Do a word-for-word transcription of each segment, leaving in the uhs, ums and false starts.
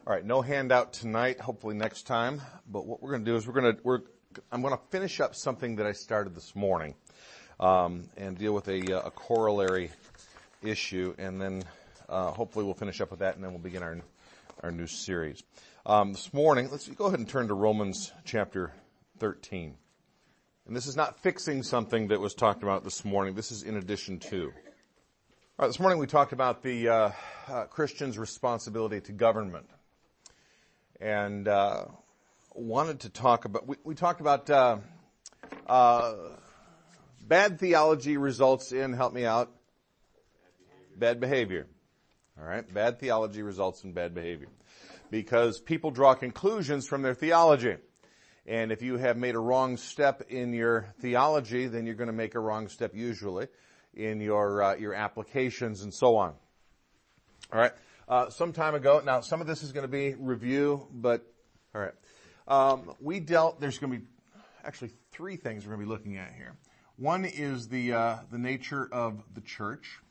All right, no handout tonight, hopefully next time. But what we're going to do is we're going to, we're, I'm going to finish up something that I started this morning, um, and deal with a, a corollary issue, and then uh, hopefully we'll finish up with that, and then we'll begin our our new series. Um, this morning, let's go ahead and turn to Romans chapter thirteen. And this is not fixing something that was talked about this morning. This is in addition to. All right, this morning we talked about the uh, uh, Christian's responsibility to government. And uh, wanted to talk about, we, we talked about uh, uh, bad theology results in, help me out, bad behavior. All right, bad theology results in bad behavior. Because people draw conclusions from their theology. And if you have made a wrong step in your theology, then you're going to make a wrong step usually in your uh, your applications and so on. All right. Uh, some time ago, now some of this is going to be review, but all right. Um, we dealt, there's going to be actually three things we're going to be looking at here. One is the uh, the nature of the church.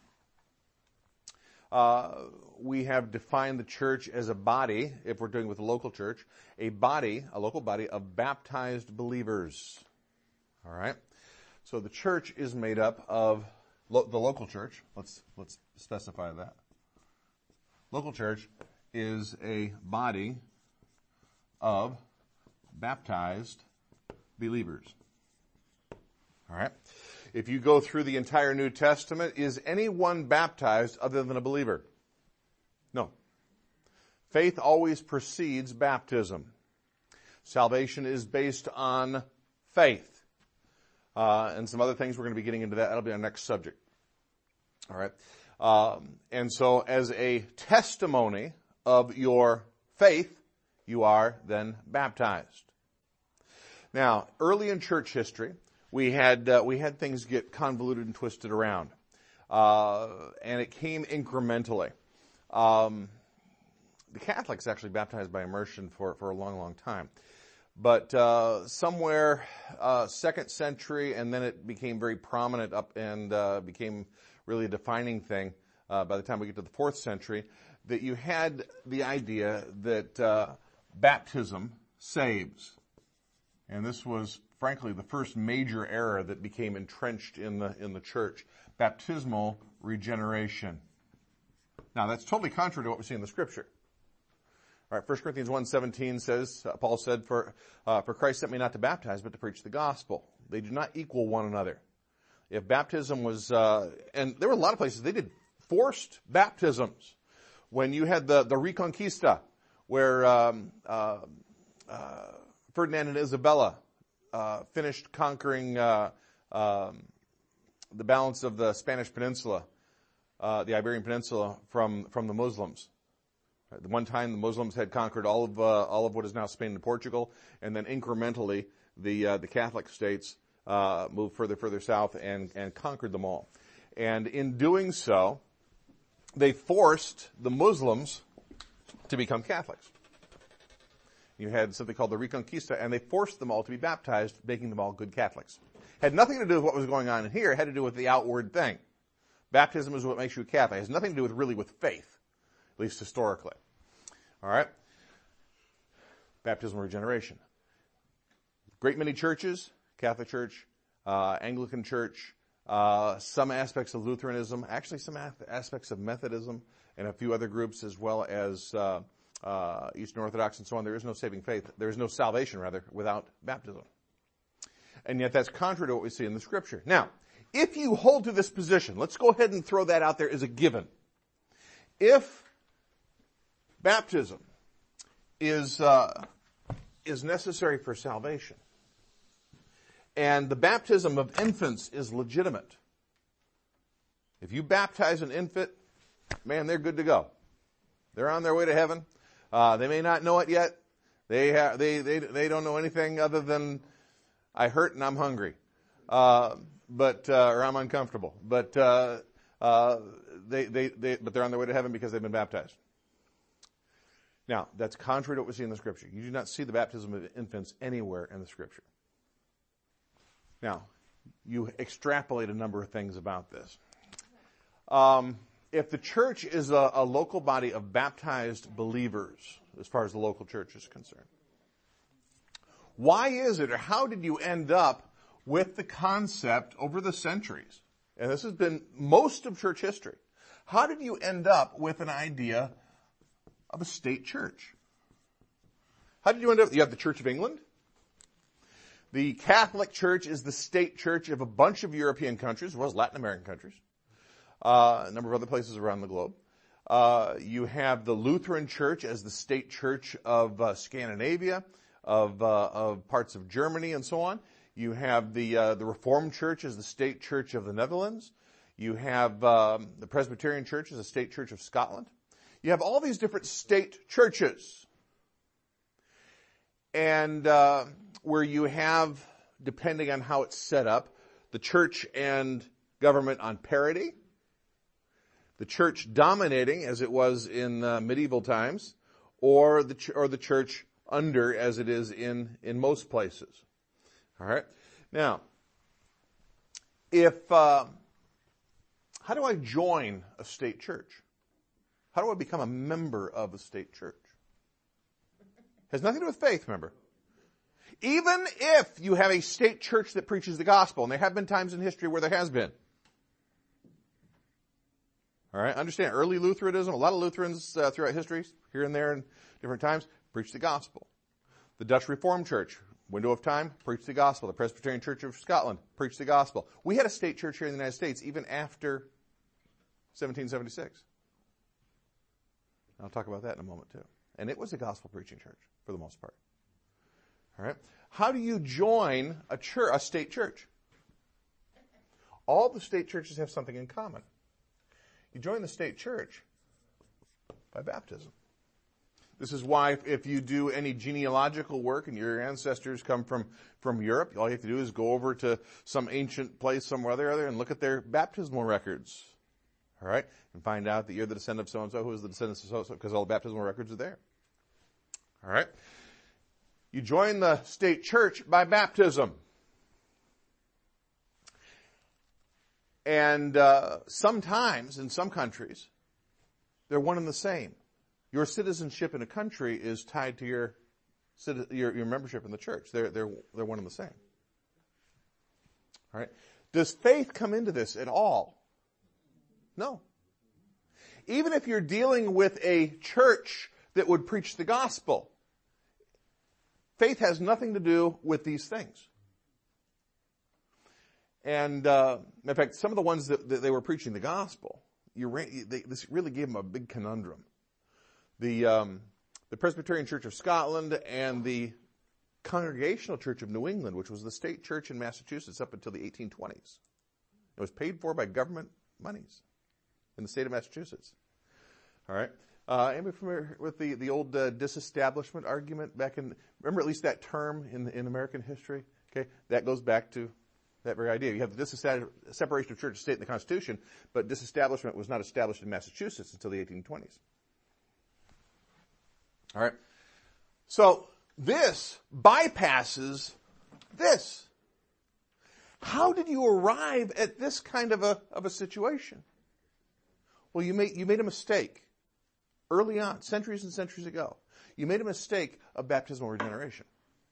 Uh, we have defined the church as a body, if we're doing with the local church, a body, a local body of baptized believers. All right. So the church is made up of lo- the local church. Let's let's specify that. Local church is a body of baptized believers. All right. If you go through the entire New Testament, is anyone baptized other than a believer? No. Faith always precedes baptism. Salvation is based on faith. Uh, and some other things, we're going to be getting into that. That'll be our next subject. All right. Um, and so as a testimony of your faith, you are then baptized. Now, early in church history, we had uh, we had things get convoluted and twisted around, uh, and it came incrementally. Um, the Catholics actually baptized by immersion for, for a long, long time. But uh, somewhere uh, second century, and then it became very prominent up and uh, became really a defining thing uh, by the time we get to the fourth century, that you had the idea that uh, baptism saves. And this was, frankly, the first major error that became entrenched in the in the church, baptismal regeneration. Now, that's totally contrary to what we see in the Scripture. All right, First Corinthians one seventeen says, uh, Paul said, for uh, for Christ sent me not to baptize, but to preach the gospel. They do not equal one another. If baptism was, uh, and there were a lot of places they did forced baptisms. When you had the, the Reconquista, where um, uh, uh, Ferdinand and Isabella uh, finished conquering uh, um, the balance of the Spanish peninsula, uh, the Iberian Peninsula, from, from the Muslims. At one time, the Muslims had conquered all of uh, all of what is now Spain and Portugal, and then incrementally, the uh, the Catholic states uh, moved further, further south and and conquered them all. And in doing so, they forced the Muslims to become Catholics. You had something called the Reconquista, and they forced them all to be baptized, making them all good Catholics. Had nothing to do with what was going on in here. It had to do with the outward thing. Baptism is what makes you a Catholic. It has nothing to do with really with faith. At least historically. All right? Baptismal regeneration. Great many churches, Catholic Church, uh, Anglican Church, uh, some aspects of Lutheranism, actually some aspects of Methodism, and a few other groups as well as uh, uh, Eastern Orthodox and so on. There is no saving faith. There is no salvation, rather, without baptism. And yet that's contrary to what we see in the Scripture. Now, if you hold to this position, let's go ahead and throw that out there as a given. If baptism is uh, is necessary for salvation, and the baptism of infants is legitimate. If you baptize an infant, man, they're good to go. They're on their way to heaven. Uh, they may not know it yet. They ha- they they they don't know anything other than I hurt and I'm hungry, uh, but uh, or I'm uncomfortable. But uh, uh, they they they but they're on their way to heaven because they've been baptized. Now, that's contrary to what we see in the Scripture. You do not see the baptism of infants anywhere in the Scripture. Now, you extrapolate a number of things about this. Um, if the church is a, a local body of baptized believers, as far as the local church is concerned, why is it, or how did you end up with the concept over the centuries? And this has been most of church history. How did you end up with an idea of a state church? How did you end up? You have the Church of England. The Catholic Church is the state church of a bunch of European countries, as well as Latin American countries, uh, a number of other places around the globe. Uh, you have the Lutheran Church as the state church of uh, Scandinavia, of, uh, of parts of Germany, and so on. You have the uh, the Reformed Church as the state church of the Netherlands. You have um, the Presbyterian Church as the state church of Scotland. You have all these different state churches. And uh, where you have, depending on how it's set up, the church and government on parity, the church dominating as it was in uh, medieval times, or the ch- or the church under as it is in, in most places. All right. Now, if uh, how do I join a state church? How do I become a member of a state church? Has nothing to do with faith, remember. Even if you have a state church that preaches the gospel, and there have been times in history where there has been. All right, understand, early Lutheranism, a lot of Lutherans uh, throughout history, here and there in different times, preach the gospel. The Dutch Reformed Church, window of time, preached the gospel. The Presbyterian Church of Scotland preached the gospel. We had a state church here in the United States even after seventeen seventy-six. I'll talk about that in a moment too. And it was a gospel preaching church for the most part. All right. How do you join a church, a state church? All the state churches have something in common. You join the state church by baptism. This is why if you do any genealogical work and your ancestors come from, from Europe, all you have to do is go over to some ancient place somewhere or other and look at their baptismal records. All right? And find out that you're the descendant of so-and-so, who is the descendant of so-and-so, because all the baptismal records are there. All right? You join the state church by baptism. And uh, sometimes, in some countries, they're one and the same. Your citizenship in a country is tied to your your, your membership in the church. They're they're they're one and the same. All right. Does faith come into this at all? No. Even if you're dealing with a church that would preach the gospel, faith has nothing to do with these things. And uh, in fact, some of the ones that, that they were preaching the gospel, you re- they, this really gave them a big conundrum. The um, the Presbyterian Church of Scotland and the Congregational Church of New England, which was the state church in Massachusetts up until the eighteen twenties. It was paid for by government monies in the state of Massachusetts. All right. Uh, anybody familiar with the, the old uh, disestablishment argument back in, remember at least that term in, in American history? Okay. That goes back to that very idea. You have the separation of church and state in the Constitution, but disestablishment was not established in Massachusetts until the eighteen twenties. All right. So this bypasses this. How did you arrive at this kind of a of a situation? Well, you made you made a mistake early on, centuries and centuries ago. You made a mistake of baptismal regeneration.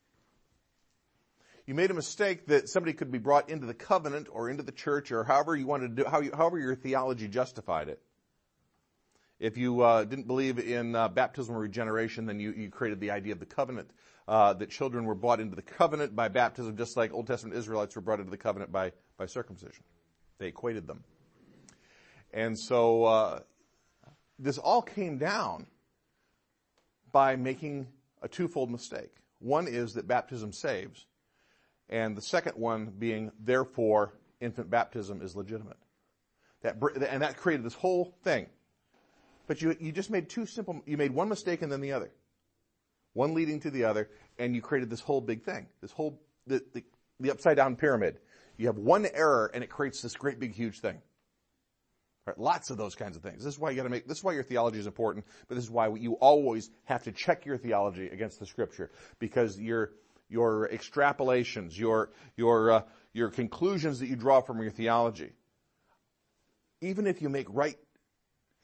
You made a mistake that somebody could be brought into the covenant or into the church or however you wanted to do, how you, however your theology justified it. If you uh, didn't believe in uh, baptismal regeneration, then you, you created the idea of the covenant, uh, that children were brought into the covenant by baptism, just like Old Testament Israelites were brought into the covenant by, by circumcision. They equated them. And so uh, this all came down by making a twofold mistake. One is that baptism saves, and the second one being, therefore, infant baptism is legitimate. That and that created this whole thing. But you you just made two simple, you made one mistake and then the other. One leading to the other, and you created this whole big thing. This whole, the, the, the upside down pyramid. You have one error and it creates this great big huge thing. Right, lots of those kinds of things. This is why you gotta make, this is why your theology is important, but this is why you always have to check your theology against the scripture. Because your, your extrapolations, your, your, uh, your conclusions that you draw from your theology, even if you make right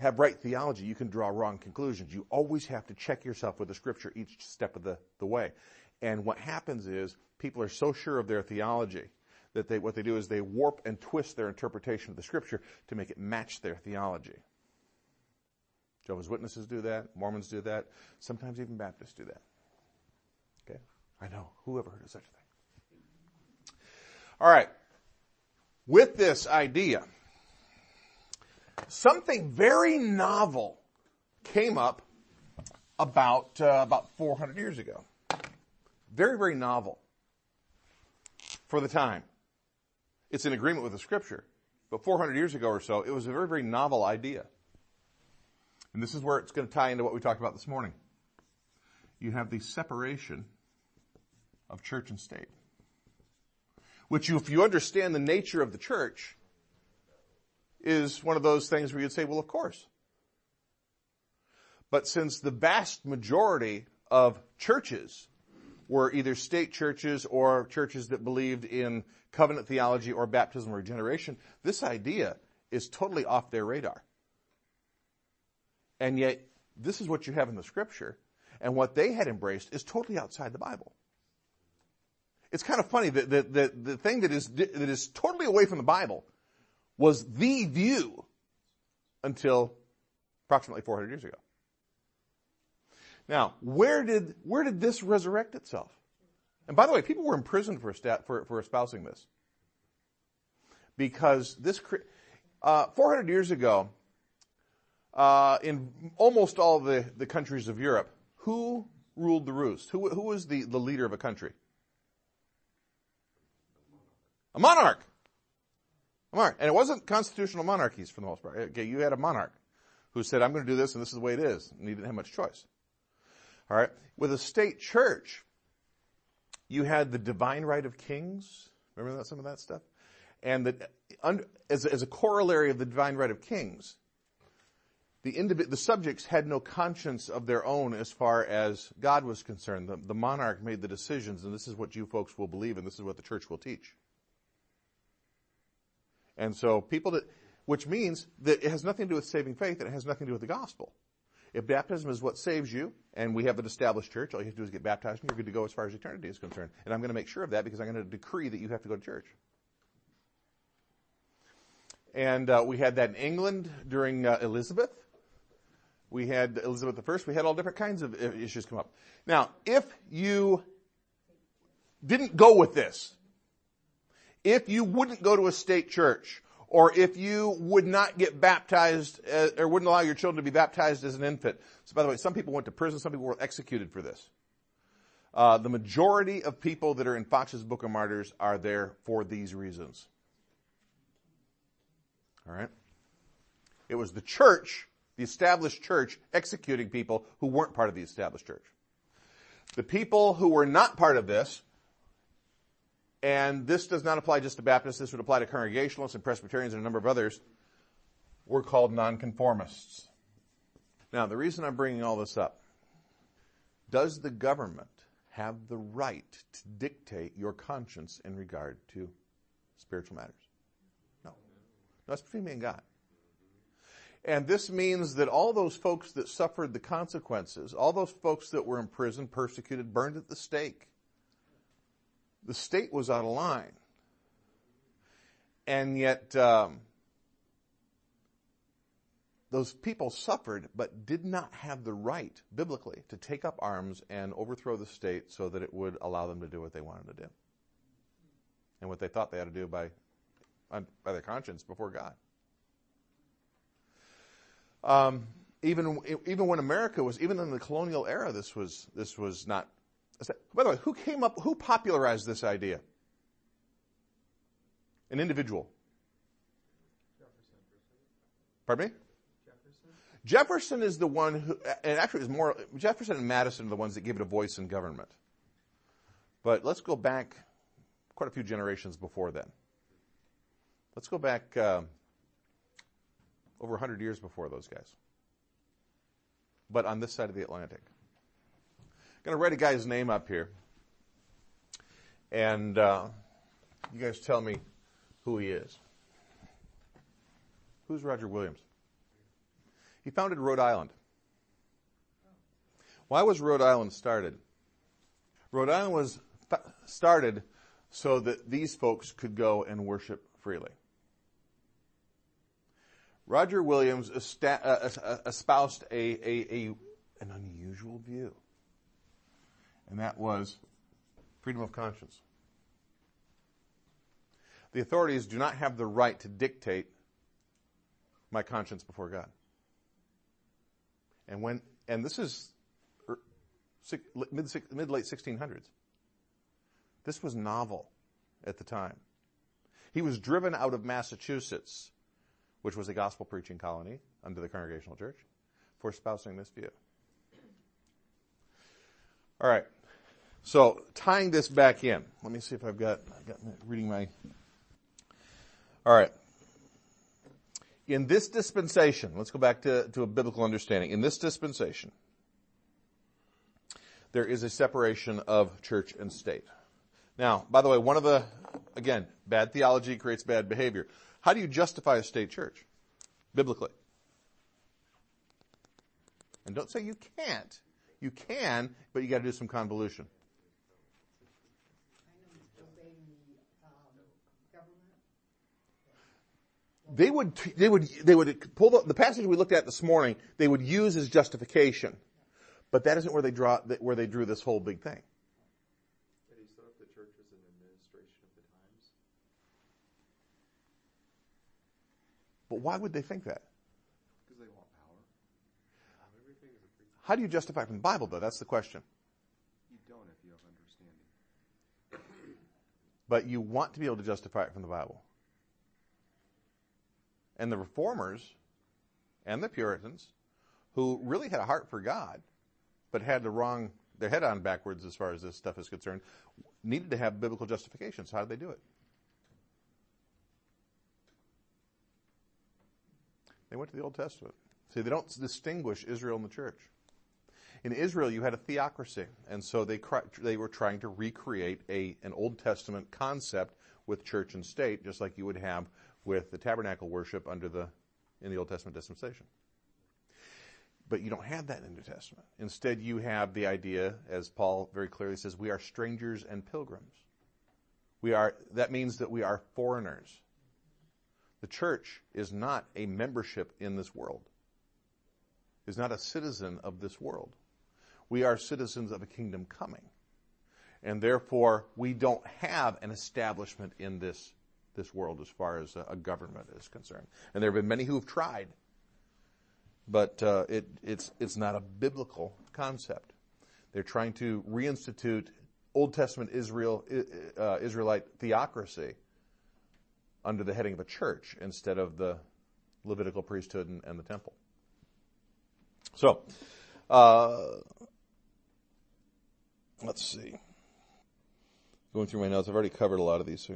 have right theology, you can draw wrong conclusions. You always have to check yourself with the Scripture each step of the, the way. And what happens is people are so sure of their theology that they what they do is they warp and twist their interpretation of the Scripture to make it match their theology. Jehovah's Witnesses do that. Mormons do that. Sometimes even Baptists do that. Okay? I know. Who ever heard of such a thing? All right. With this idea, something very novel came up about uh, about four hundred years ago. Very, very novel for the time. It's in agreement with the Scripture. But four hundred years ago or so, it was a very, very novel idea. And this is where it's going to tie into what we talked about this morning. You have the separation of church and state. Which, you, if you understand the nature of the church, is one of those things where you'd say, well, of course. But since the vast majority of churches were either state churches or churches that believed in covenant theology or baptism or regeneration, this idea is totally off their radar. And yet, this is what you have in the Scripture, and what they had embraced is totally outside the Bible. It's kind of funny that the, the, the thing that is, that is totally away from the Bible was the view until approximately four hundred years ago. Now, where did where did this resurrect itself? And by the way, people were imprisoned for stat, for, for espousing this, because this uh, four hundred years ago, uh, in almost all the, the countries of Europe, who ruled the roost? Who who was the, the leader of a country? A monarch. A monarch. And it wasn't constitutional monarchies for the most part. Okay, you had a monarch who said, I'm going to do this and this is the way it is. And he didn't have much choice. All right. With a state church, you had the divine right of kings. Remember that, some of that stuff? And that, as, as a corollary of the divine right of kings, the, individ, the subjects had no conscience of their own as far as God was concerned. The, the monarch made the decisions, and this is what you folks will believe, and this is what the church will teach. And so people that, which means that it has nothing to do with saving faith, and it has nothing to do with the gospel. If baptism is what saves you, and we have an established church, all you have to do is get baptized, and you're good to go as far as eternity is concerned. And I'm going to make sure of that because I'm going to decree that you have to go to church. And uh, we had that in England during uh, Elizabeth. We had Elizabeth the First. We had all different kinds of issues come up. Now, if you didn't go with this, if you wouldn't go to a state church, or if you would not get baptized, uh, or wouldn't allow your children to be baptized as an infant. So by the way, some people went to prison, some people were executed for this. Uh, the majority of people that are in Fox's Book of Martyrs are there for these reasons. All right? It was the church, the established church, executing people who weren't part of the established church. The people who were not part of this, and this does not apply just to Baptists, this would apply to Congregationalists and Presbyterians and a number of others, were called nonconformists. Now, the reason I'm bringing all this up, does the government have the right to dictate your conscience in regard to spiritual matters? No. No, it's between me and God. And this means that all those folks that suffered the consequences, all those folks that were imprisoned, persecuted, burned at the stake, the state was out of line. And yet, um, those people suffered, but did not have the right, biblically, to take up arms and overthrow the state so that it would allow them to do what they wanted to do. And what they thought they had to do by, by their conscience before God. Um, even, even when America was, even in the colonial era, this was, this was not. By the way, who came up, who popularized this idea? An individual. Jefferson. Pardon me? Jefferson. Jefferson is the one who, and actually it was more, Jefferson and Madison are the ones that gave it a voice in government. But let's go back quite a few generations before then. Let's go back uh, over one hundred years before those guys. But on this side of the Atlantic. I'm going to write a guy's name up here. And uh, you guys tell me who he is. Who's Roger Williams? He founded Rhode Island. Why was Rhode Island started? Rhode Island was fa- started so that these folks could go and worship freely. Roger Williams esta- uh, espoused a, a, a an unusual view, and that was freedom of conscience. The authorities do not have the right to dictate my conscience before God. And when and this is mid mid late sixteen hundreds. This was novel at the time. He was driven out of Massachusetts, which was a gospel preaching colony under the Congregational Church, for espousing this view. All right. So tying this back in, let me see if I've got, I've got reading my. All right. In this dispensation, let's go back to, to a biblical understanding. In this dispensation, there is a separation of church and state. Now, by the way, one of the, again, bad theology creates bad behavior. How do you justify a state church? Biblically. And don't say you can't. You can, but you got to do some convolution. They would, they would, they would pull the, the passage we looked at this morning. They would use as justification, but that isn't where they draw, where they drew this whole big thing. But he thought the church was an administration of the times. But why would they think that? Because they want power. Everything is a free. How do you justify it from the Bible, though? That's the question. You don't if you have understanding. But you want to be able to justify it from the Bible. And the Reformers and the Puritans, who really had a heart for God, but had the wrong, their head on backwards as far as this stuff is concerned, needed to have biblical justification. So how did they do it? They went to the Old Testament. See, they don't distinguish Israel and the church. In Israel, you had a theocracy, and so they they were trying to recreate a an Old Testament concept with church and state, just like you would have with the tabernacle worship under the in the Old Testament dispensation. But you don't have that in the New Testament. Instead, you have the idea, as Paul very clearly says, we are strangers and pilgrims. We are that means that we are foreigners. The church is not a membership in this world. Is not a citizen of this world. We are citizens of a kingdom coming. And therefore, we don't have an establishment in this, this world as far as a, a government is concerned. And there have been many who have tried. But uh, it, it's, it's not a biblical concept. They're trying to reinstitute Old Testament Israel, uh, Israelite theocracy under the heading of a church instead of the Levitical priesthood and, and the temple. So, uh, let's see. Going through my notes, I've already covered a lot of these things.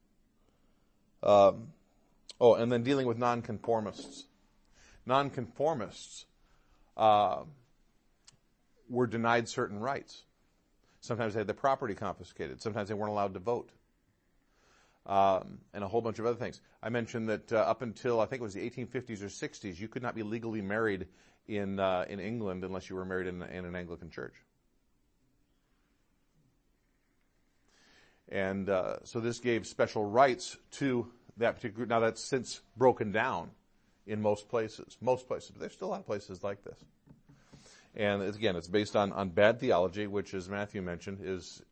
Um, oh, and then dealing with nonconformists. Nonconformists uh, were denied certain rights. Sometimes they had their property confiscated. Sometimes they weren't allowed to vote. Um, and a whole bunch of other things. I mentioned that uh, up until, I think it was the eighteen fifties or sixties, you could not be legally married in uh, in England unless you were married in, in an Anglican church. And uh, so this gave special rights to that particular. Now that's since broken down in most places, most places, but there's still a lot of places like this. And it's, again, it's based on, on bad theology, which, as Matthew mentioned, is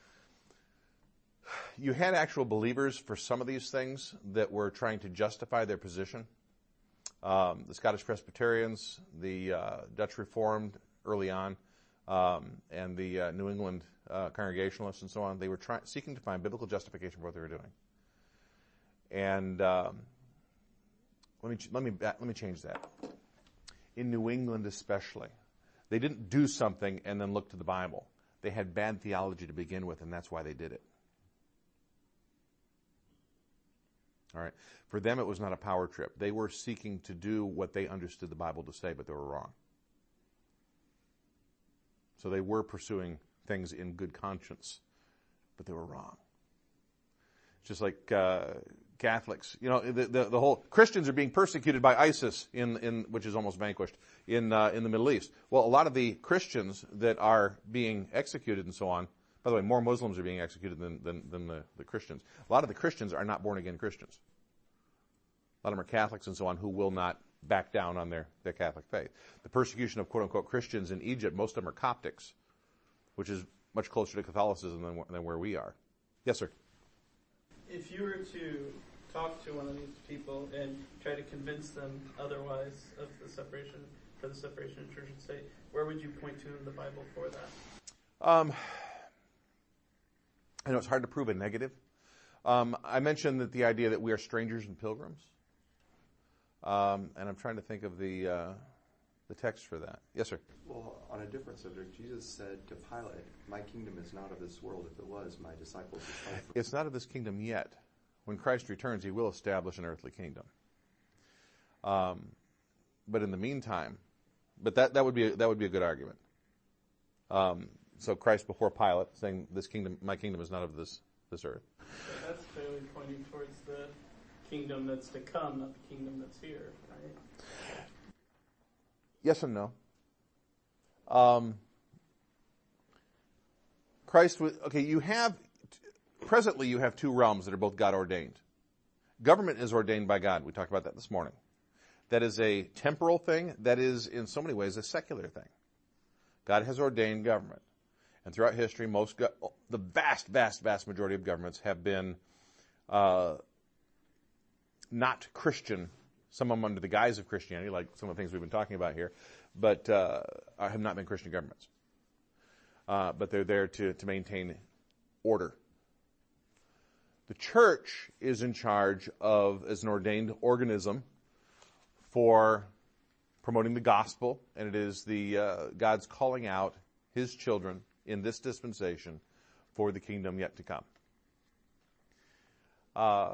you had actual believers for some of these things that were trying to justify their position. Um, the Scottish Presbyterians, the uh, Dutch Reformed early on, um, and the uh, New England uh, Congregationalists and so on, they were try- seeking to find biblical justification for what they were doing. And um, let me let me let me change that. In New England, especially, they didn't do something and then look to the Bible. They had bad theology to begin with, and that's why they did it. All right. For them, it was not a power trip. They were seeking to do what they understood the Bible to say, but they were wrong. So they were pursuing things in good conscience, but they were wrong. just like uh, Catholics. You know, the, the the whole Christians are being persecuted by ISIS in in which is almost vanquished in uh, in the Middle East. Well, a lot of the Christians that are being executed and so on. By the way, more Muslims are being executed than than, than the, the Christians. A lot of the Christians are not born again Christians. A lot of them are Catholics and so on who will not back down on their, their Catholic faith. The persecution of quote-unquote Christians in Egypt, most of them are Coptics, which is much closer to Catholicism than, than where we are. Yes, sir? If you were to talk to one of these people and try to convince them otherwise of the separation, for the separation of church and state, where would you point to in the Bible for that? Um, I know it's hard to prove a negative. Um, I mentioned that the idea that we are strangers and pilgrims. Um, and I'm trying to think of the uh, the text for that. Yes, sir. Well, on a different subject, Jesus said to Pilate, "My kingdom is not of this world. If it was, my disciples would fight for it." It's not of this kingdom yet. When Christ returns, he will establish an earthly kingdom. Um, but in the meantime, but that, that would be a, that would be a good argument. Um, so Christ before Pilate saying, "This kingdom, my kingdom is not of this this earth." So that's clearly pointing towards the kingdom that's to come, not the kingdom that's here, right? Yes and no. Um, Christ was, okay, you have, presently you have two realms that are both God ordained. Government is ordained by God. We talked about that this morning. That is a temporal thing. That is, in so many ways, a secular thing. God has ordained government. And throughout history, most, go- the vast, vast, vast majority of governments have been uh, not Christian, some of them under the guise of Christianity, like some of the things we've been talking about here, but uh, have not been Christian governments. Uh, but they're there to, to maintain order. The church is in charge of, as an ordained organism, for promoting the gospel, and it is the uh, God's calling out his children in this dispensation for the kingdom yet to come. Uh,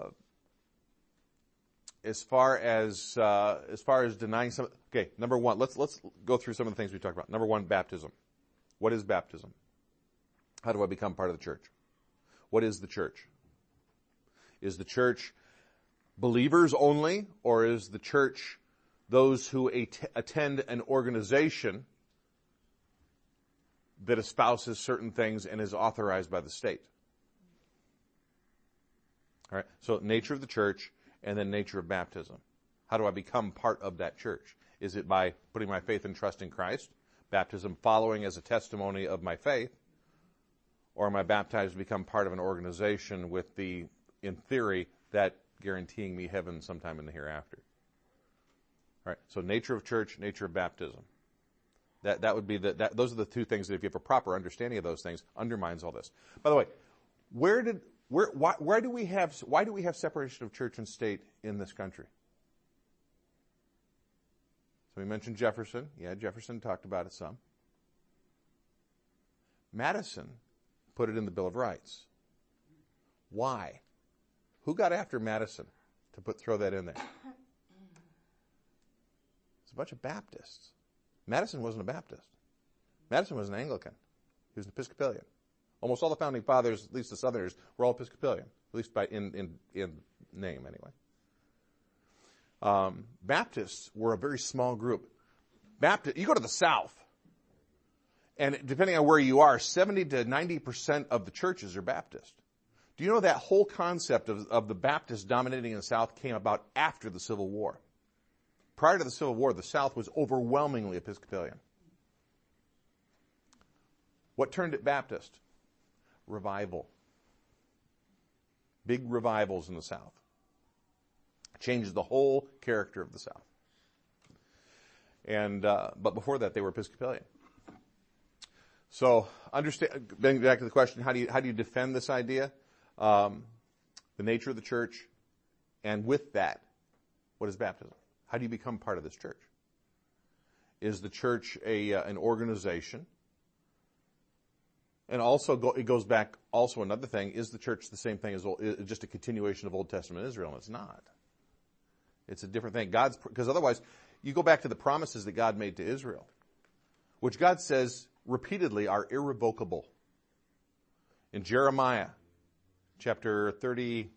as far as uh, as far as denying some, okay, number one, let's let's go through some of the things we talked about. Number one, baptism. What is baptism? How do I become part of the church? What is the church? Is the church believers only, or is the church those who at- attend an organization that espouses certain things and is authorized by the state? All right. So nature of the church and then nature of baptism. How do I become part of that church? Is it by putting my faith and trust in Christ? Baptism following as a testimony of my faith? Or am I baptized to become part of an organization with the, in theory, that guaranteeing me heaven sometime in the hereafter? All right. So nature of church, nature of baptism. That that would be the that, those are the two things that, if you have a proper understanding of those things, undermines all this. By the way, where did where why where do we have why do we have separation of church and state in this country? So we mentioned Jefferson. Yeah, Jefferson talked about it some. Madison put it in the Bill of Rights. Why? Who got after Madison to put throw that in there? It's a bunch of Baptists. Madison wasn't a Baptist. Madison was an Anglican. He was an Episcopalian. Almost all the founding fathers, at least the Southerners, were all Episcopalian, at least by in in, in name anyway. Um, Baptists were a very small group. Baptist, you go to the South, and depending on where you are, seventy to ninety percent of the churches are Baptist. Do you know that whole concept of, of the Baptists dominating in the South came about after the Civil War? Prior to the Civil War, the South was overwhelmingly Episcopalian. What turned it Baptist? Revival. Big revivals in the South. Changes the whole character of the South. And uh, but before that, they were Episcopalian. So, understand. Getting back to the question, how do you how do you defend this idea? Um, the nature of the church, and with that, what is baptism? How do you become part of this church? Is the church a uh, an organization? And also, go, it goes back. Also, another thing is the church the same thing as old, just a continuation of Old Testament Israel? And it's not. It's a different thing. God's because otherwise, you go back to the promises that God made to Israel, which God says repeatedly are irrevocable. In Jeremiah, chapter thirty,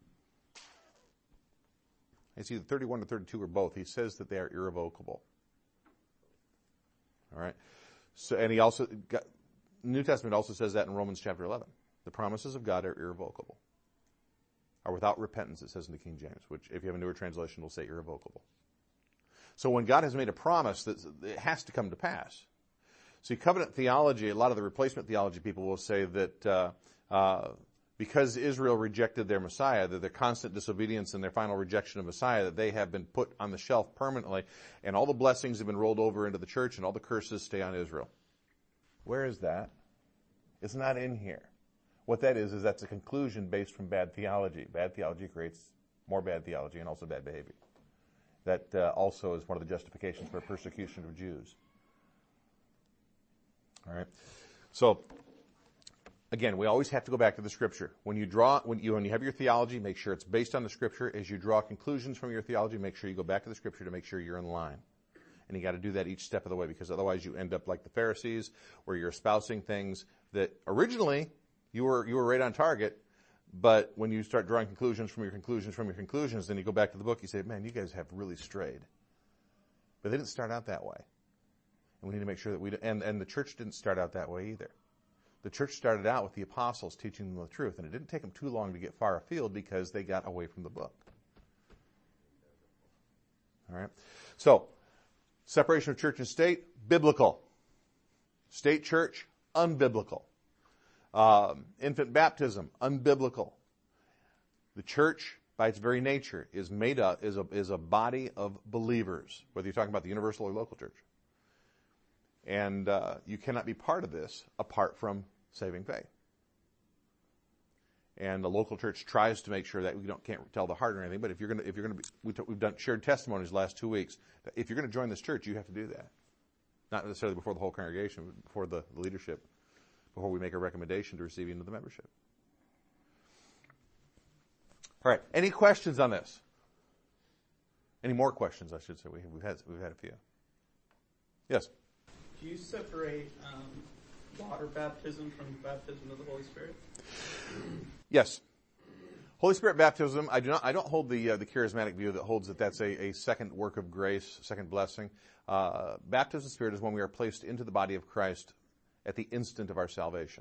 it's either thirty-one or thirty-two or both. He says that they are irrevocable. All right. So, and he also, got, New Testament also says that in Romans chapter eleven. The promises of God are irrevocable. Are without repentance, it says in the King James, which if you have a newer translation will say irrevocable. So when God has made a promise, that it has to come to pass. See, covenant theology, a lot of the replacement theology people will say that uh, uh, because Israel rejected their Messiah, that their constant disobedience and their final rejection of Messiah, that they have been put on the shelf permanently, and all the blessings have been rolled over into the church, and all the curses stay on Israel. Where is that? It's not in here. What that is, is that's a conclusion based from bad theology. Bad theology creates more bad theology and also bad behavior. That uh, also is one of the justifications for persecution of Jews. All right. So, again, we always have to go back to the Scripture. When you draw, when you when you have your theology, make sure it's based on the Scripture. As you draw conclusions from your theology, make sure you go back to the Scripture to make sure you're in line. And you got to do that each step of the way, because otherwise you end up like the Pharisees, where you're espousing things that originally you were you were right on target, but when you start drawing conclusions from your conclusions from your conclusions, then you go back to the book, you say, man, you guys have really strayed. But they didn't start out that way. And we need to make sure that we, do, and, and the church didn't start out that way either. The church started out with the apostles teaching them the truth, and it didn't take them too long to get far afield because they got away from the book. All right? So, separation of church and state, biblical. State church, unbiblical. Um, infant baptism, unbiblical. The church, by its very nature, is made up, is a, is a body of believers, whether you're talking about the universal or local church. And uh, you cannot be part of this apart from saving faith. And the local church tries to make sure that we don't can't tell the heart or anything. But if you're going to, if you're going to be, we t- we've done shared testimonies the last two weeks. If you're going to join this church, you have to do that. Not necessarily before the whole congregation, but before the leadership, before we make a recommendation to receive you into the membership. All right. Any questions on this? Any more questions? I should say we have, we've had we've had a few. Yes. Do you separate um, water baptism from baptism of the Holy Spirit? Yes. Holy Spirit baptism, I do not. I don't hold the uh, the charismatic view that holds that that's a, a second work of grace, second blessing. Uh, baptism of the Spirit is when we are placed into the body of Christ at the instant of our salvation.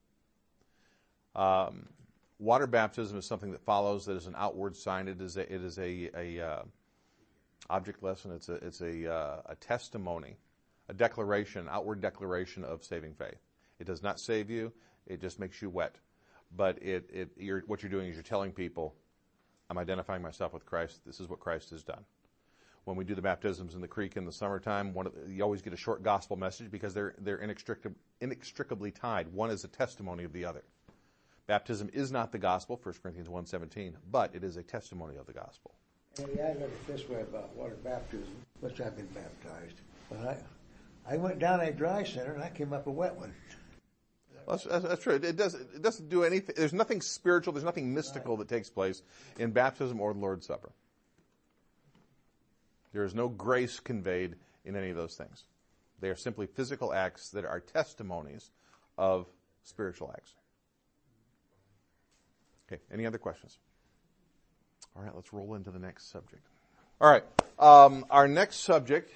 Um, water baptism is something that follows. That is an outward sign. It is a, it is a, a uh, object lesson. It's a it's a uh, a testimony. A declaration, outward declaration of saving faith. It does not save you. It just makes you wet. But it, it, you're, what you're doing is you're telling people, I'm identifying myself with Christ. This is what Christ has done. When we do the baptisms in the creek in the summertime, one of the, you always get a short gospel message because they're, they're inextricably, inextricably tied. One is a testimony of the other. Baptism is not the gospel, First Corinthians one seventeen, but it is a testimony of the gospel. Hey, I look at this way about water baptism, which I've been baptized. But I... I went down a dry center and I came up a wet one. Well, that's, that's true. It doesn't, it doesn't do anything. There's nothing spiritual. There's nothing mystical that takes place in baptism or the Lord's Supper. There is no grace conveyed in any of those things. They are simply physical acts that are testimonies of spiritual acts. Okay. Any other questions? All right. Let's roll into the next subject. All right. Um, our next subject.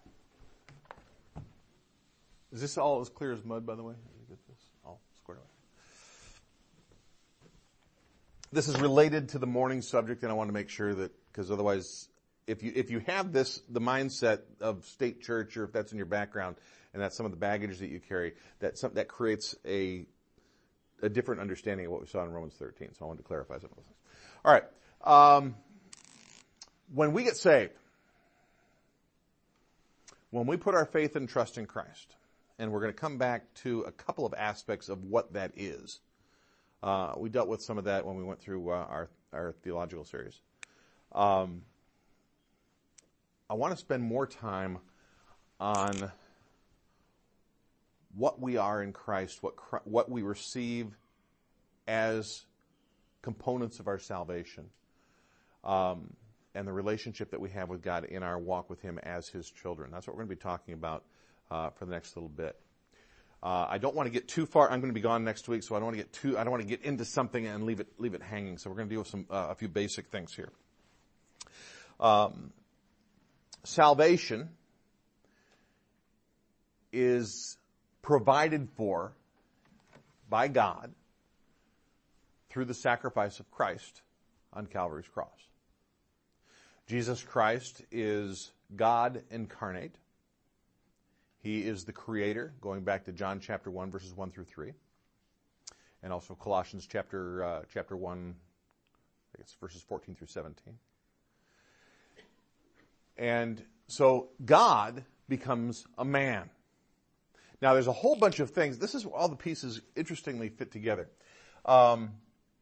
Is this all as clear as mud, by the way? Did you get this all squared away? This is related to the morning subject, and I want to make sure that, because otherwise, if you if you have this, the mindset of state church, or if that's in your background, and that's some of the baggage that you carry, that some, that creates a a different understanding of what we saw in Romans thirteen. So I wanted to clarify some of those things. All right. Um, when we get saved, when we put our faith and trust in Christ, and we're going to come back to a couple of aspects of what that is. Uh, we dealt with some of that when we went through uh, our, our theological series. Um, I want to spend more time on what we are in Christ, what what we receive as components of our salvation, um, and the relationship that we have with God in our walk with Him as His children. That's what we're going to be talking about Uh, for the next little bit. Uh, I don't want to get too far. I'm going to be gone next week, so I don't want to get too. I don't want to get into something and leave it leave it hanging. So we're going to deal with some uh, a few basic things here. Um, salvation is provided for by God through the sacrifice of Christ on Calvary's cross. Jesus Christ is God incarnate. He is the creator, going back to John chapter one, verses one through three. And also Colossians chapter uh, chapter one, I think it's verses fourteen through seventeen. And so God becomes a man. Now there's a whole bunch of things. This is where all the pieces interestingly fit together. Um,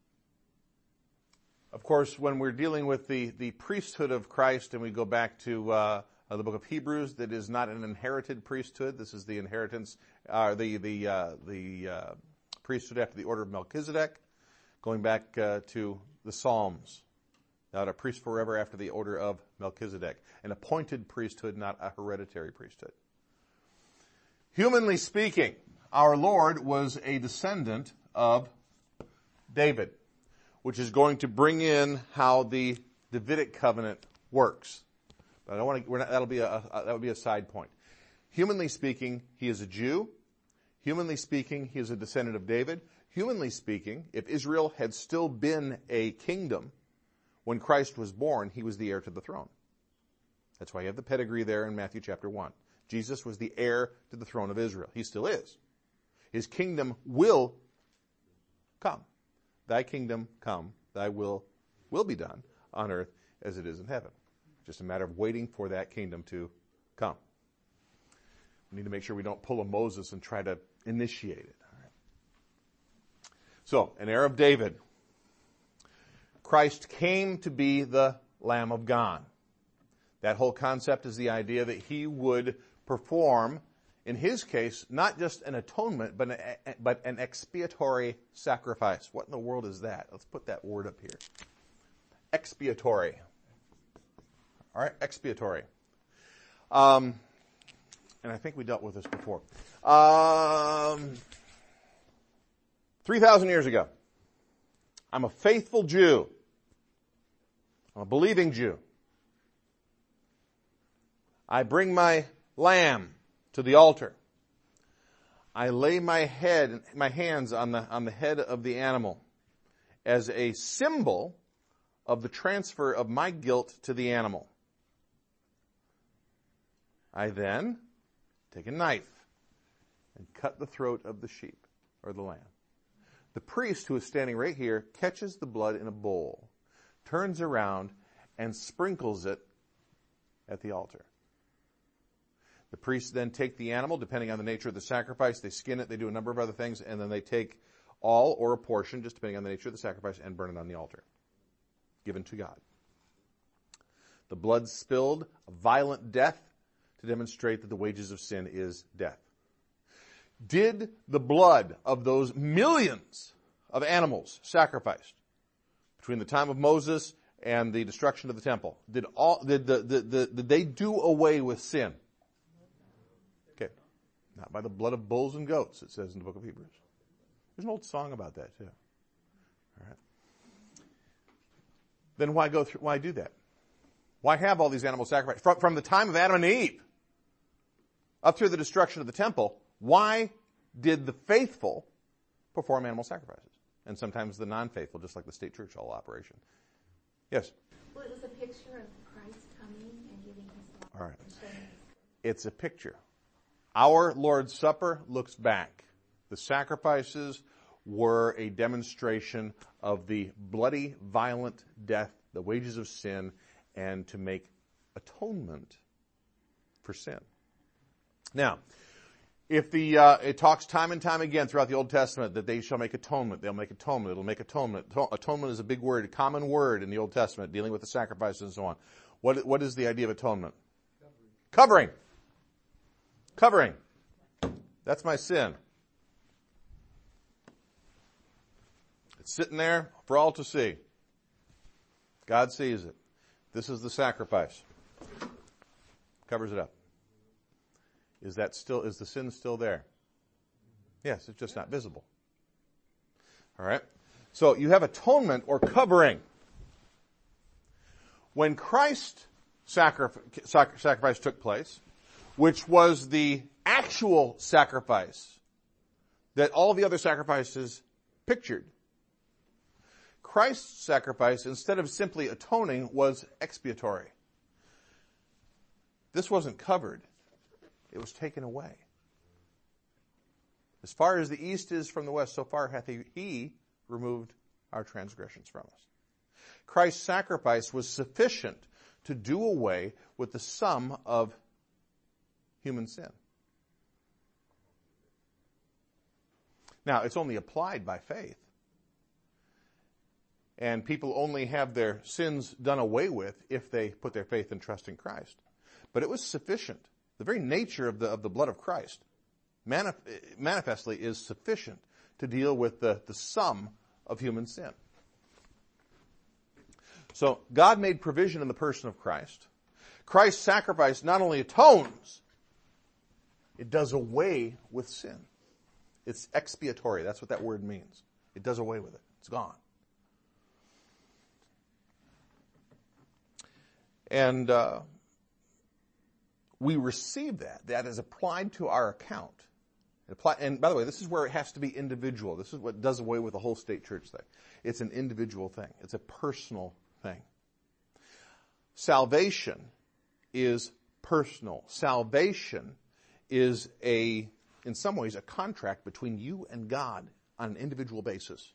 of course, when we're dealing with the, the priesthood of Christ, and we go back to uh, Uh, the book of Hebrews, that is not an inherited priesthood. This is the inheritance, uh, the the uh, the uh, priesthood after the order of Melchizedek, going back uh, to the Psalms. Not a priest forever after the order of Melchizedek, an appointed priesthood, not a hereditary priesthood. Humanly speaking, our Lord was a descendant of David, which is going to bring in how the Davidic covenant works. I don't want to. We're not, that'll be a, a that would be a side point. Humanly speaking, he is a Jew. Humanly speaking, he is a descendant of David. Humanly speaking, if Israel had still been a kingdom when Christ was born, he was the heir to the throne. That's why you have the pedigree there in Matthew chapter one. Jesus was the heir to the throne of Israel. He still is. His kingdom will come. Thy kingdom come. Thy will will be done on earth as it is in heaven. Just a matter of waiting for that kingdom to come. We need to make sure we don't pull a Moses and try to initiate it. All right. So, an heir of David. Christ came to be the Lamb of God. That whole concept is the idea that he would perform, in his case, not just an atonement, but an, but an expiatory sacrifice. What in the world is that? Let's put that word up here. Expiatory. All right, expiatory. Um, and I think we dealt with this before. Um, three thousand years ago, I'm a faithful Jew. I'm a believing Jew. I bring my lamb to the altar. I lay my head, my hands on the, on the head of the animal as a symbol of the transfer of my guilt to the animal. I then take a knife and cut the throat of the sheep or the lamb. The priest, who is standing right here, catches the blood in a bowl, turns around, and sprinkles it at the altar. The priests then take the animal, depending on the nature of the sacrifice. They skin it, they do a number of other things, and then they take all or a portion, just depending on the nature of the sacrifice, and burn it on the altar, given to God. The blood spilled, a violent death, to demonstrate that the wages of sin is death. Did the blood of those millions of animals sacrificed between the time of Moses and the destruction of the temple, did all did the, the, the did they do away with sin? Okay. Not by the blood of bulls and goats, it says in the book of Hebrews. There's an old song about that too. All right. Then why go through why do that? Why have all these animals sacrificed? From, from the time of Adam and Eve up through the destruction of the temple, why did the faithful perform animal sacrifices? And sometimes the non-faithful, just like the state church all operation. Yes? Well, it was a picture of Christ coming and giving his life. All right. It's a picture. Our Lord's Supper looks back. The sacrifices were a demonstration of the bloody, violent death, the wages of sin, and to make atonement for sin. Now, if the uh, it talks time and time again throughout the Old Testament that they shall make atonement, they'll make atonement, it'll make atonement. Atonement is a big word, a common word in the Old Testament, dealing with the sacrifices and so on. What what is the idea of atonement? Covering. Covering. Covering. That's my sin. It's sitting there for all to see. God sees it. This is the sacrifice. Covers it up. Is that still, is the sin still there? Yes, it's just not visible. All right? So you have atonement or covering. When Christ's sacrifice, sacrifice took place, which was the actual sacrifice that all the other sacrifices pictured, Christ's sacrifice, instead of simply atoning, was expiatory. This wasn't covered. It was taken away. As far as the east is from the west, so far hath he, he removed our transgressions from us. Christ's sacrifice was sufficient to do away with the sum of human sin. Now, it's only applied by faith. And people only have their sins done away with if they put their faith and trust in Christ. But it was sufficient. The very nature of the, of the blood of Christ manif- manifestly is sufficient to deal with the, the sum of human sin. So God made provision in the person of Christ. Christ's sacrifice not only atones, it does away with sin. It's expiatory. That's what that word means. It does away with it. It's gone. And uh, we receive that. That is applied to our account. It apply, and by the way, this is where it has to be individual. This is what does away with the whole state church thing. It's an individual thing. It's a personal thing. Salvation is personal. Salvation is a, in some ways, a contract between you and God on an individual basis.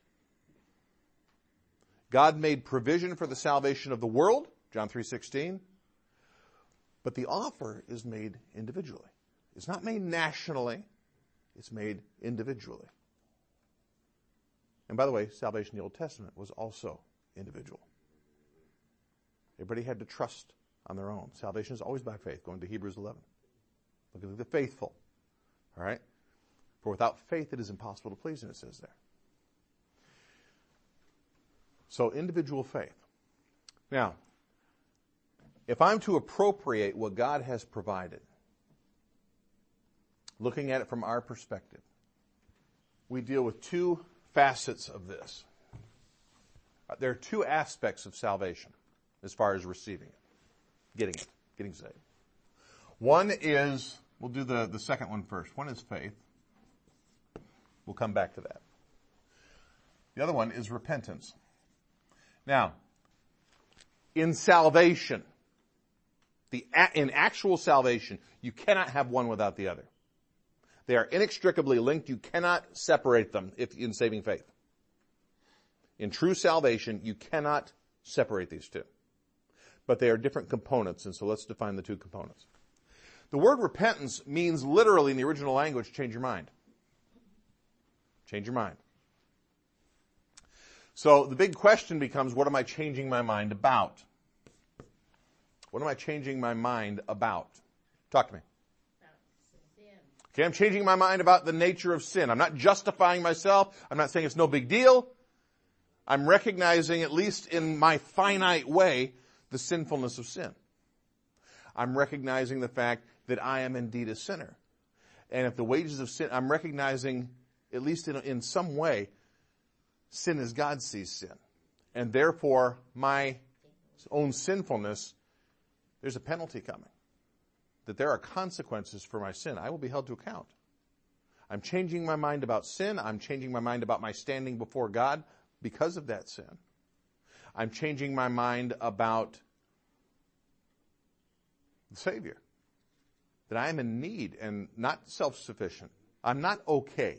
God made provision for the salvation of the world, John three sixteen, but the offer is made individually. It's not made nationally. It's made individually. And by the way, salvation in the Old Testament was also individual. Everybody had to trust on their own. Salvation is always by faith, going to Hebrews eleven. Look at the faithful. All right? For without faith it is impossible to please him, it says there. So individual faith. Now, if I'm to appropriate what God has provided, looking at it from our perspective, we deal with two facets of this. There are two aspects of salvation as far as receiving it, getting it, getting saved. One is, we'll do the, the second one first. One is faith. We'll come back to that. The other one is repentance. Now, in salvation, the in actual salvation, you cannot have one without the other. They are inextricably linked. You cannot separate them if in saving faith. In true salvation, you cannot separate these two. But they are different components, and so let's define the two components. The word repentance means literally in the original language, change your mind. Change your mind. So the big question becomes, what am I changing my mind about? What am I changing my mind about? Talk to me. Okay, I'm changing my mind about the nature of sin. I'm not justifying myself. I'm not saying it's no big deal. I'm recognizing, at least in my finite way, the sinfulness of sin. I'm recognizing the fact that I am indeed a sinner. And if the wages of sin, I'm recognizing, at least in, in some way, sin as God sees sin. And therefore, my own sinfulness, there's a penalty coming. That there are consequences for my sin. I will be held to account. I'm changing my mind about sin. I'm changing my mind about my standing before God because of that sin. I'm changing my mind about the Savior. That I am in need and not self-sufficient. I'm not okay.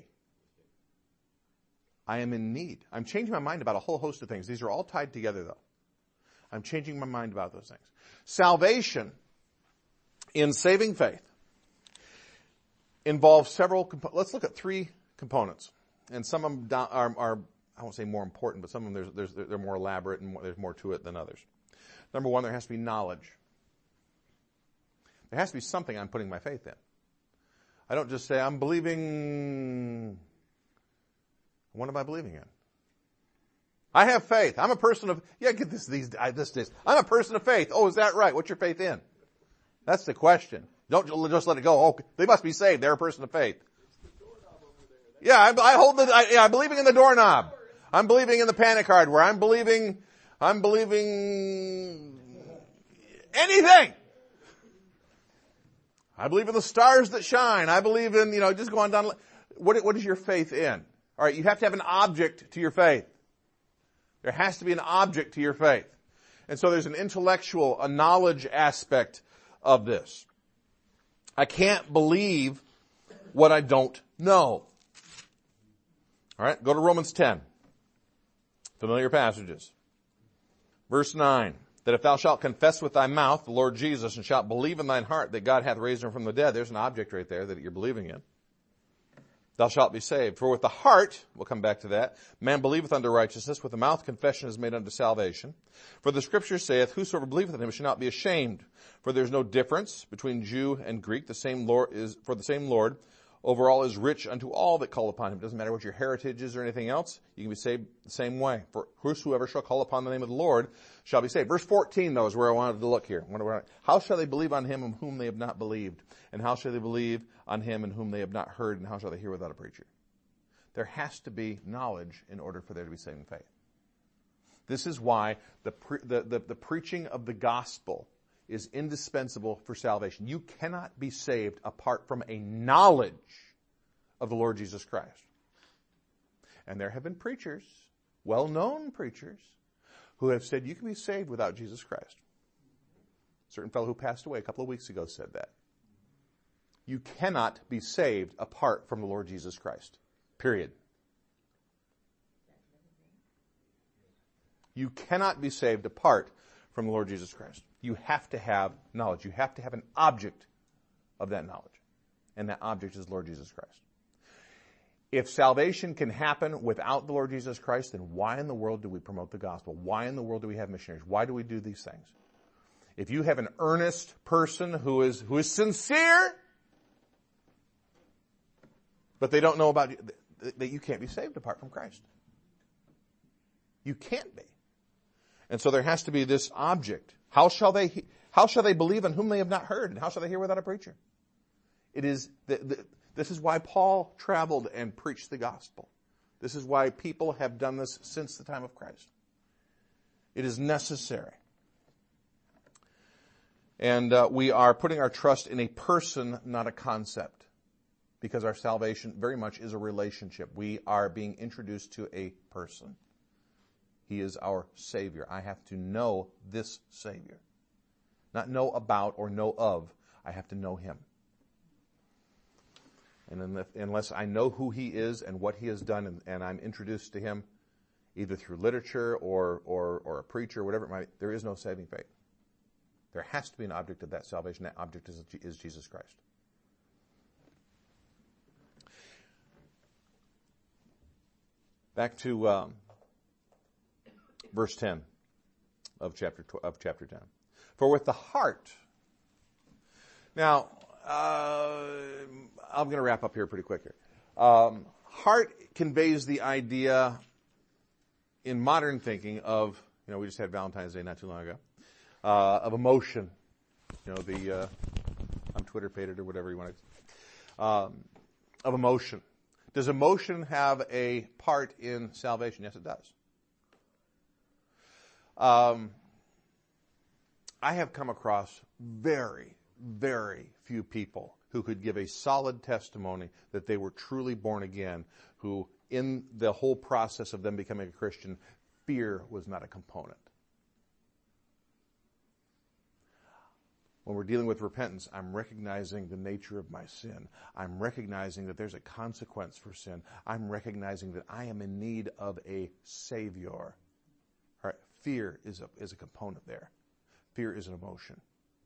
I am in need. I'm changing my mind about a whole host of things. These are all tied together, though. I'm changing my mind about those things. Salvation, in saving faith, involves several components. Let's look at three components. And some of them are, are, I won't say more important, but some of them there's, there's, they're more elaborate and more, there's more to it than others. Number one, there has to be knowledge. There has to be something I'm putting my faith in. I don't just say, I'm believing. What am I believing in? I have faith. I'm a person of, yeah, get this, these, I, this, this. I'm a person of faith. Oh, is that right? What's your faith in? That's the question. Don't just let it go. Oh, they must be saved. They're a person of faith. Yeah, I, I hold the, I, yeah, I'm believing in the doorknob. I'm believing in the panic hardware. I'm believing, I'm believing anything. I believe in the stars that shine. I believe in, you know, just go on down. What, what is your faith in? All right, you have to have an object to your faith. There has to be an object to your faith. And so there's an intellectual, a knowledge aspect of this. I can't believe what I don't know. All right, go to Romans ten. Familiar passages. Verse nine. That if thou shalt confess with thy mouth the Lord Jesus and shalt believe in thine heart that God hath raised him from the dead, there's an object right there that you're believing in, thou shalt be saved. For with the heart, we'll come back to that, man believeth unto righteousness, with the mouth confession is made unto salvation. For the scripture saith, whosoever believeth in him shall not be ashamed. For there is no difference between Jew and Greek. The same Lord is, for the same Lord over all is rich unto all that call upon him. It doesn't matter what your heritage is or anything else. You can be saved the same way. For whosoever shall call upon the name of the Lord shall be saved. Verse fourteen, though, is where I wanted to look here. How shall they believe on him in whom they have not believed? And how shall they believe on him in whom they have not heard? And how shall they hear without a preacher? There has to be knowledge in order for there to be saving faith. This is why the, pre- the, the, the preaching of the gospel is indispensable for salvation. You cannot be saved apart from a knowledge of the Lord Jesus Christ. And there have been preachers, well-known preachers, who have said you can be saved without Jesus Christ. A certain fellow who passed away a couple of weeks ago said that. You cannot be saved apart from the Lord Jesus Christ. Period. You cannot be saved apart from the Lord Jesus Christ. You have to have knowledge. You have to have an object of that knowledge. And that object is Lord Jesus Christ. If salvation can happen without the Lord Jesus Christ, then why in the world do we promote the gospel? Why in the world do we have missionaries? Why do we do these things? If you have an earnest person who is, who is sincere, but they don't know about you, that you can't be saved apart from Christ. You can't be. And so there has to be this object. How shall they, how shall they believe in whom they have not heard? And how shall they hear without a preacher? It is, the, the, this is why Paul traveled and preached the gospel. This is why people have done this since the time of Christ. It is necessary. And uh, we are putting our trust in a person, not a concept. Because our salvation very much is a relationship. We are being introduced to a person. He is our Savior. I have to know this Savior. Not know about or know of. I have to know Him. And unless I know who He is and what He has done, and, and I'm introduced to Him, either through literature or, or, or a preacher, or whatever it might be, there is no saving faith. There has to be an object of that salvation. That object is, is Jesus Christ. Back to um, verse ten of chapter tw- of chapter ten. For with the heart. Now, uh, I'm going to wrap up here pretty quick here. Um, heart conveys the idea in modern thinking of, you know, we just had Valentine's Day not too long ago, uh, of emotion. You know, the uh, I'm Twitter pated or whatever you want to. Um, of emotion. Does emotion have a part in salvation? Yes, it does. Um, I have come across very, very few people who could give a solid testimony that they were truly born again, who in the whole process of them becoming a Christian, fear was not a component. When we're dealing with repentance, I'm recognizing the nature of my sin. I'm recognizing that there's a consequence for sin. I'm recognizing that I am in need of a Savior. All right, fear is a, is a component there. Fear is an emotion.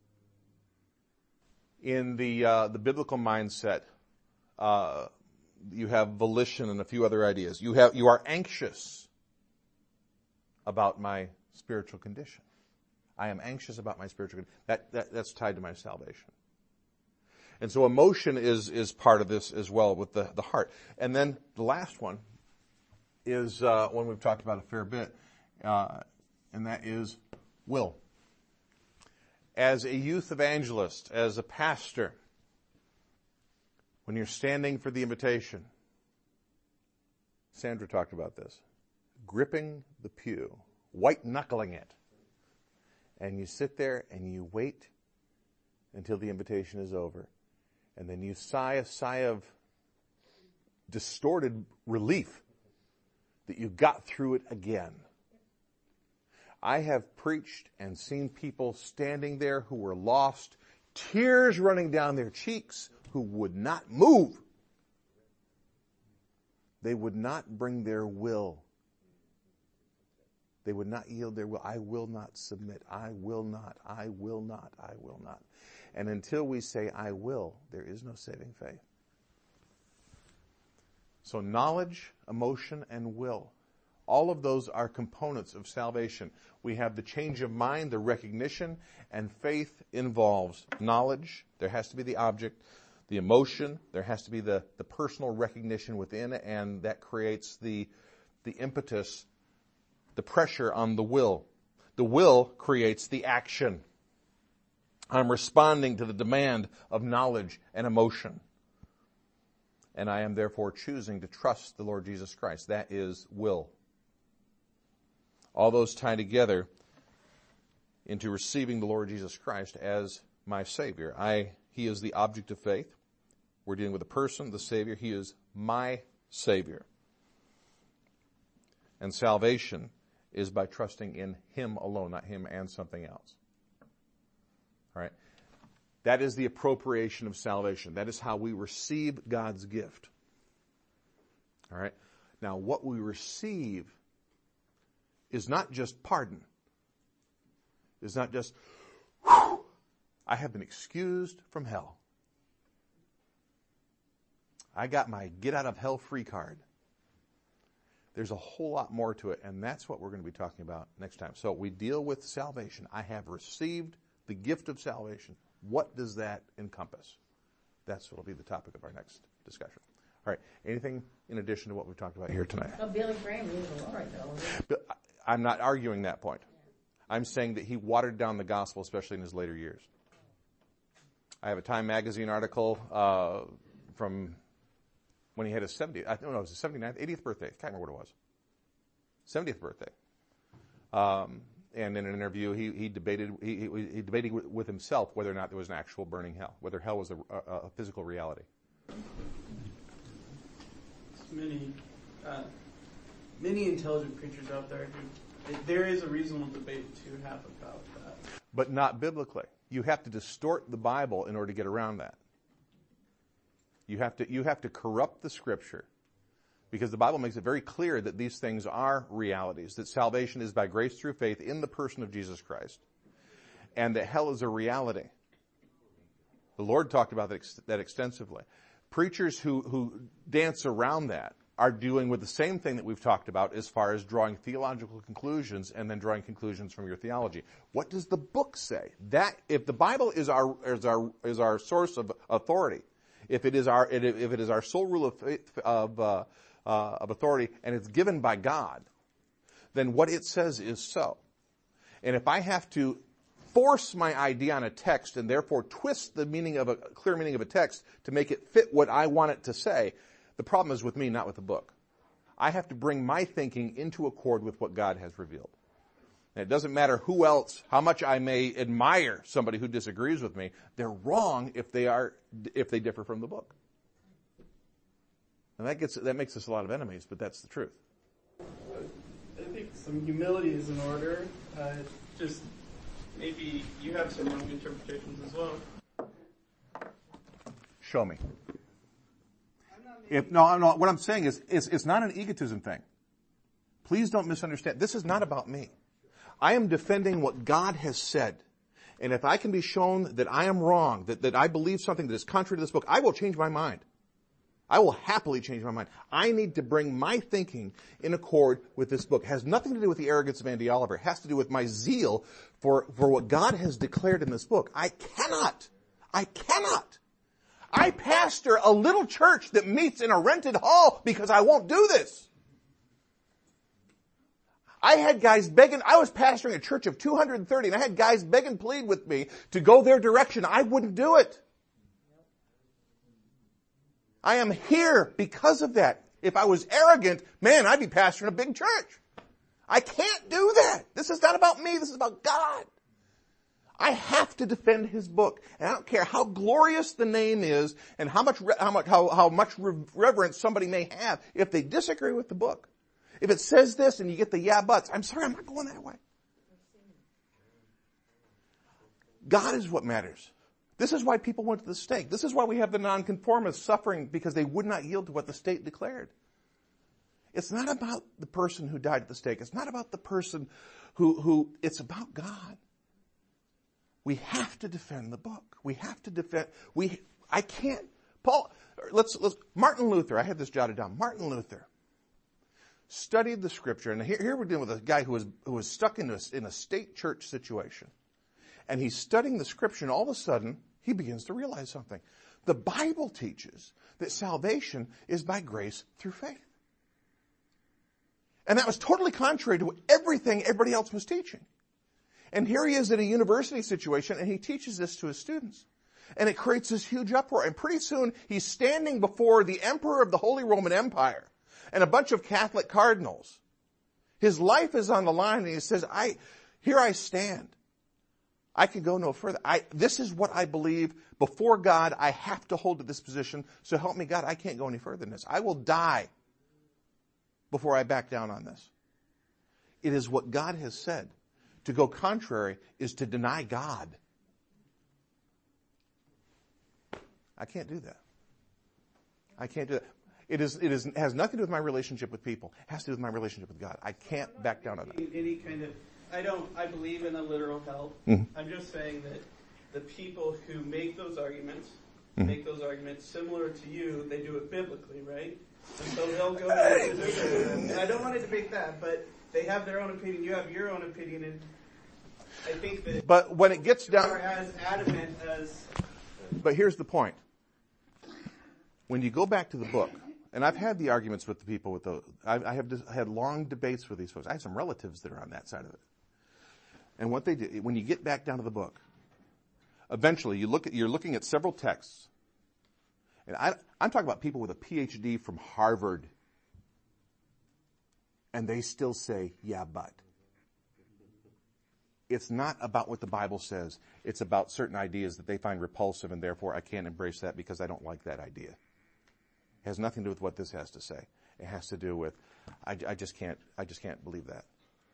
In the uh, the biblical mindset, uh, you have volition and a few other ideas. You have you are anxious about my spiritual condition. I am anxious about my spiritual condition. That, that that's tied to my salvation. And so emotion is is part of this as well with the, the heart. And then the last one is uh, one we've talked about a fair bit, uh, and that is will. As a youth evangelist, as a pastor, when you're standing for the invitation, Sandra talked about this. Gripping the pew, white-knuckling it. And you sit there and you wait until the invitation is over. And then you sigh a sigh of distorted relief that you got through it again. I have preached and seen people standing there who were lost, tears running down their cheeks, who would not move. They would not bring their will. They would not yield their will. I will not submit. I will not. I will not. I will not. And until we say, I will, there is no saving faith. So knowledge, emotion, and will. All of those are components of salvation. We have the change of mind, the recognition, and faith involves knowledge. There has to be the object, the emotion. There has to be the, the personal recognition within, and that creates the, the impetus, the pressure on the will. The will creates the action. I'm responding to the demand of knowledge and emotion. And I am therefore choosing to trust the Lord Jesus Christ. That is will. All those tie together into receiving the Lord Jesus Christ as my Savior. I, He is the object of faith. We're dealing with a person, the Savior. He is my Savior. And salvation is by trusting in Him alone, not Him and something else. All right? That is the appropriation of salvation. That is how we receive God's gift. All right? Now, what we receive is not just pardon. It's not just, whew, I have been excused from hell. I got my get out of hell free card. There's a whole lot more to it, and that's what we're going to be talking about next time. So we deal with salvation. I have received the gift of salvation. What does that encompass? That's what will be the topic of our next discussion. All right. Anything in addition to what we've talked about here tonight? Well, Billy Graham knew the Lord, though. But I'm not arguing that point. I'm saying that he watered down the gospel, especially in his later years. I have a Time magazine article uh, from when he had his seventieth, I don't know, it was his seventy-ninth, eightieth birthday. I can't remember what it was. seventieth birthday. Um, and in an interview, he, he debated he, he, he debated with himself whether or not there was an actual burning hell, whether hell was a, a, a physical reality. Many, uh, many intelligent preachers out there who, there is a reasonable debate to have about that. But not biblically. You have to distort the Bible in order to get around that. You have to, you have to corrupt the Scripture, because the Bible makes it very clear that these things are realities, that salvation is by grace through faith in the person of Jesus Christ, and that hell is a reality. The Lord talked about that, ex- that extensively. Preachers who, who dance around that are doing with the same thing that we've talked about as far as drawing theological conclusions and then drawing conclusions from your theology. What does the book say? That, if the Bible is our, is our, is our source of authority, if it is our, if it is our sole rule of, faith, of, uh, uh, of authority, and it's given by God, then what it says is so. And if I have to force my idea on a text and therefore twist the meaning of a clear meaning of a text to make it fit what I want it to say, the problem is with me, not with the book. I have to bring my thinking into accord with what God has revealed. And it doesn't matter who else, how much I may admire somebody who disagrees with me, they're wrong if they are, if they differ from the book. And that gets, that makes us a lot of enemies, but that's the truth. I think some humility is in order. Uh, just maybe you have some wrong interpretations as well. Show me. If, no, no, what I'm saying is, it's, it's not an egotism thing. Please don't misunderstand. This is not about me. I am defending what God has said. And if I can be shown that I am wrong, that, that I believe something that is contrary to this book, I will change my mind. I will happily change my mind. I need to bring my thinking in accord with this book. It has nothing to do with the arrogance of Andy Oliver. It has to do with my zeal for, for what God has declared in this book. I cannot, I cannot. I pastor a little church that meets in a rented hall because I won't do this. I had guys begging, I was pastoring a church of two hundred thirty, and I had guys beg and plead with me to go their direction. I wouldn't do it. I am here because of that. If I was arrogant, man, I'd be pastoring a big church. I can't do that. This is not about me. This is about God. I have to defend his book. And I don't care how glorious the name is and how much, how much, how, how much reverence somebody may have if they disagree with the book. If it says this and you get the yeah buts, I'm sorry, I'm not going that way. God is what matters. This is why people went to the stake. This is why we have the nonconformists suffering because they would not yield to what the state declared. It's not about the person who died at the stake. It's not about the person who, who, it's about God. We have to defend the book. We have to defend, we, I can't, Paul, let's, let's, Martin Luther, I had this jotted down. Martin Luther studied the scripture, and here, here we're dealing with a guy who was, who was stuck in a, in a state church situation. And he's studying the scripture, and all of a sudden, he begins to realize something. The Bible teaches that salvation is by grace through faith. And that was totally contrary to everything everybody else was teaching. And here he is in a university situation, and he teaches this to his students. And it creates this huge uproar. And pretty soon, he's standing before the emperor of the Holy Roman Empire and a bunch of Catholic cardinals. His life is on the line, and he says, I, here I stand. I can go no further. I, this is what I believe. Before God, I have to hold to this position. So help me God, I can't go any further than this. I will die before I back down on this. It is what God has said. To go contrary is to deny God. I can't do that. I can't do that. It is, it is, it has nothing to do with my relationship with people. It has to do with my relationship with God. I can't back down on that. Any kind of, I don't, I believe in a literal hell. Mm-hmm. I'm just saying that the people who make those arguments, mm-hmm. make those arguments similar to you, they do it biblically, right? And so they'll go into their, and I don't want to debate that, but they have their own opinion, you have your own opinion, and I think that but when it gets down, are as adamant as. But here's the point. When you go back to the book, and I've had the arguments with the people with the, I, I have had long debates with these folks. I have some relatives that are on that side of it. And what they do, when you get back down to the book, eventually you look at, you're looking at several texts. And I, I'm talking about people with a P H D from Harvard. And they still say, yeah, but. It's not about what the Bible says. It's about certain ideas that they find repulsive, and therefore I can't embrace that because I don't like that idea. It has nothing to do with what this has to say. It has to do with, I, I just can't, I just can't believe that.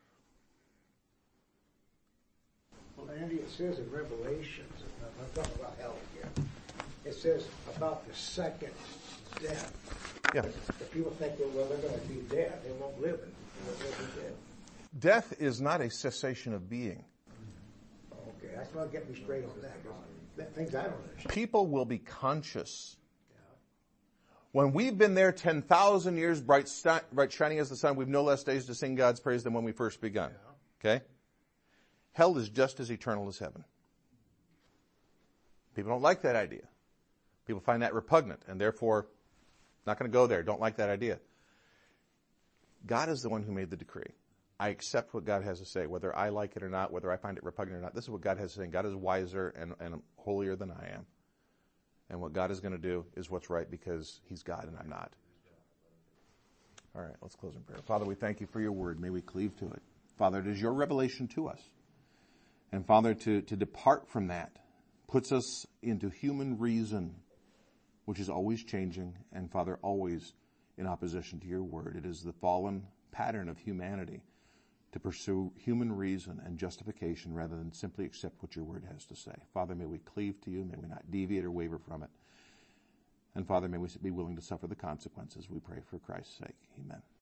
Well, Andy, it says in Revelations, I'm talking about hell here. It says about the second death. Yeah. If people think that, well, they're going to be dead, they won't live in, they'll be dead. Death is not a cessation of being. Okay, that's what get me straight on that. That things I don't understand. People will be conscious. When we've been there ten thousand years, bright, st- bright shining as the sun, we've no less days to sing God's praise than when we first begun. Okay? Hell is just as eternal as heaven. People don't like that idea. People find that repugnant, and therefore, not going to go there, don't like that idea. God is the one who made the decree. I accept what God has to say, whether I like it or not, whether I find it repugnant or not. This is what God has to say. God is wiser and, and holier than I am. And what God is going to do is what's right because he's God and I'm not. All right, let's close in prayer. Father, we thank you for your word. May we cleave to it. Father, it is your revelation to us. And Father, to, to depart from that puts us into human reason, which is always changing, and Father, always in opposition to your word. It is the fallen pattern of humanity to pursue human reason and justification rather than simply accept what your word has to say. Father, may we cleave to you. May we not deviate or waver from it. And Father, may we be willing to suffer the consequences. We pray for Christ's sake. Amen.